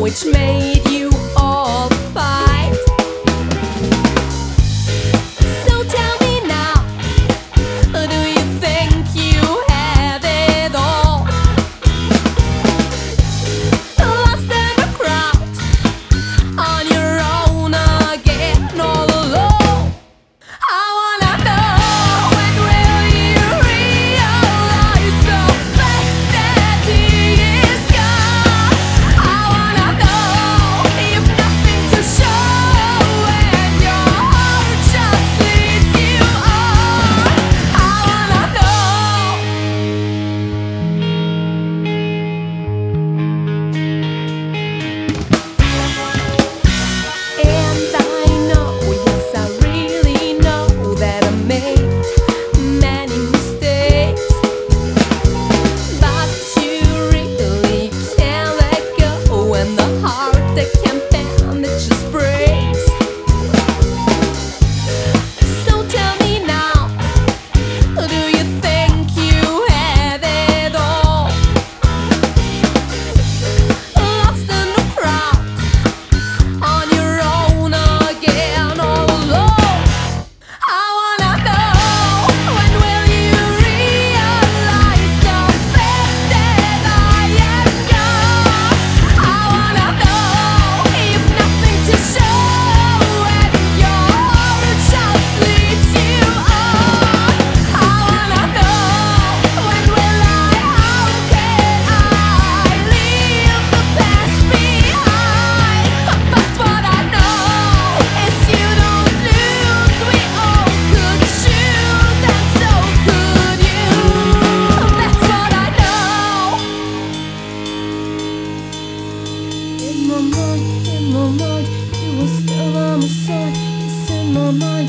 which made you all fight. So tell me now, do you think you have it all? Lost in the crowd, on your own again, all alone. I wanna know, when will you realize the fact that he is gone? I wanna know, you've nothing to show and your heart just leads you on. I wanna know. And I know, yes I really know that I made many mistakes, but you really can't let go, and the heart that can't bend, it just breaks. So tell me now, do you think you have it all? Lost in the crowd, on your own again, all alone. I wanna know, when will you realize the fact that I am gone? I wanna know, you've nothing to show and your heart just leads you on. I wanna know, when will how can I leave the past behind? But what I know is you don't lose, we all could choose, and so could you. That's what I know. In my mind, you were still on my side. Yes, in my mind,